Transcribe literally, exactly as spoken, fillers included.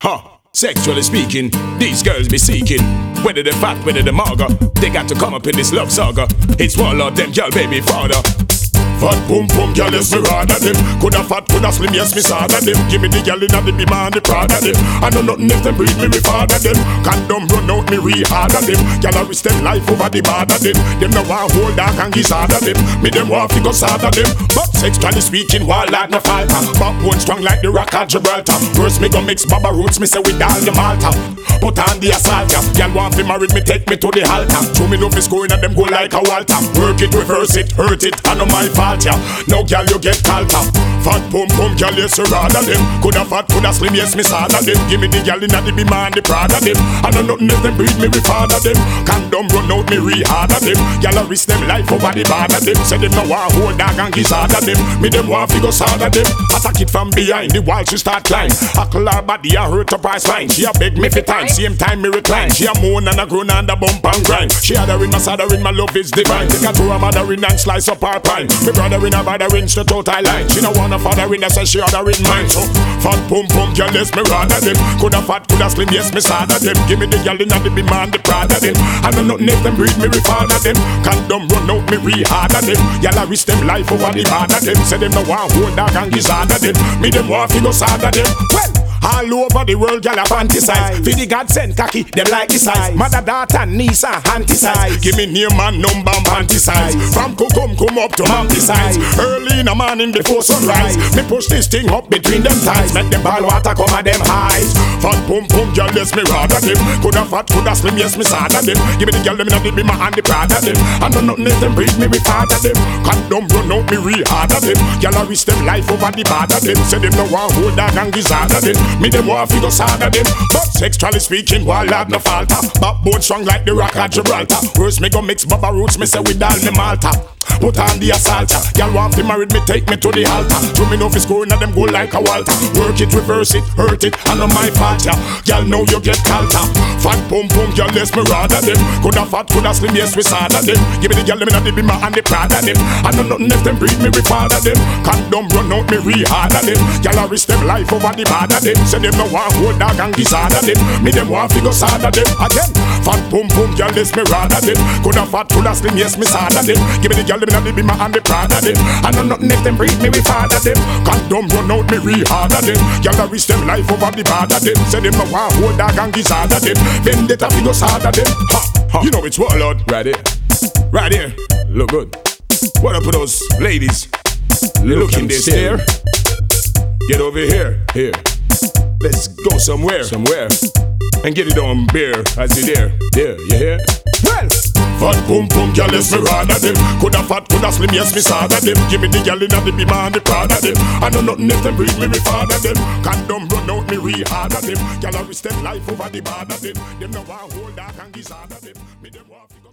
Huh, sexually speaking, these girls be seeking. Whether they fat, whether they mager, they got to come up in this love saga. It's warlord, them girl baby father. Fat boom boom, girl, yes, me rather them. Coulda fat, coulda slim, yes, me sadder them. Give me the girl inna the beam and the Prada them. I know nothing if them breed me, me father them. Condom run out, me re-harder them. Girl, I risk them life over the border them. Them no want hold dark and gizzarder them. Me them want fi go sadder them. But sexually speaking, wall like no falter. Backbone strong like the rock of Gibraltar. First me go mix Baba roots, me say with all the Malta. Put on the assault, yeah. Girl want fi married me, take me to the altar. Show me love is going and them go like a Walter. Work it, reverse it, hurt it, I know my fault. Yeah. Now girl you get called up. Fat pum pum girl yes you rather them. Coulda fat coulda slim yes me sadder them. Give me the girl inna the beam and the Prada them. I know nothing if them breed me with father them. Condom run out me re-harder them. Girl I risk them life over the border them. Say them no want hold dog and gizzarder them. Me them want fi go sadder them. Attack it from behind the wall she start climb. Huckle her body and hurt her price fine. She a beg me fi time. Same time me recline. She a moan and a groan and a bump and grind. She a in my sadder in my love is divine. Take her to her mother in and slice up her pine. Me brother in a brother in straight out I line. She no want a father in, says she other in mine. So fat pum pum girl yes me rather them. Coulda fat coulda slim yes me sadder them. Give me the girl inna the beam and the Prada them. I know nothing if them breed me with father them. Condom run out me re-harder them. Y'all a risk them life over the border them. Say them no want hold dog and gizzarder them. Me them want fi go sadder them. Well, all over the world, y'all a fantasize. For the God send cocky, them like the size. Mother, daughter, niece, and auntie size. Give me name and number and panty size. From Kukum come up to Humpty size. Early in the morning before sunrise, me push this thing up between them thighs. Make them ball water come at them highs. Fat pum pum, girl, yes me rather them. Coulda fat, coulda slim, yes me sadder them. Give me the girl them inna the beam and the Prada them. I know nothing if them breed me with father them. Condom run out me re-harder them. Y'all a risk them life over the border them. Say them no want hold dog and gizzarder them. Me them want fi go sadder them. But sexually speaking, wall have no falter. Backbone strong like the rock of Gibraltar. First me go mix Baba roots, me say with all me Malta. Put on the assault, y'all want fi married me, take me to the altar. Do me know fi scoring and them go like a Walter. Work it, reverse it, hurt it, I know my fault, yeah. Y'all know you get called up. Fat pum pum, y'all yes me rather them. Coulda fat, coulda slim, yes we sadder them. Give me the y'all them inna the beam and the Prada them. I know nothing if them breed me with father them. Condom run out me re-harder them. Y'all a risk them life over the border them. Say them no want hold dog and gizzarder them. Me them want fi go sadder them again. Fat pum pum, y'all yes me rather them. Coulda fat, coulda slim, yes me sadder them. Give me the y'all them inna the beam and the Prada them. I know nothing if them breed me with father them. Condom run out me re-harder them. Y'all a risk them life over the border them. Say them no want hold dog and gizzarder them. Vendetta fi go sadder them. Ha, ha. You know it's warlord right here, right here. Look good. What up with those ladies? Look in this stare. Get over here, here. Let's go somewhere, somewhere, and get it on beer. I see there, there. You hear? Well, fat pum pum, girl, yes me rather them. Coulda fat, coulda slim, yes me sadder them. Give me the girl inna the beam and the Prada them. I know nothing if them breed me with father them. Condom run out me re-harder them. Girl, I risk them life over the border them. Them no want hold dog and gizzarder them. Me them want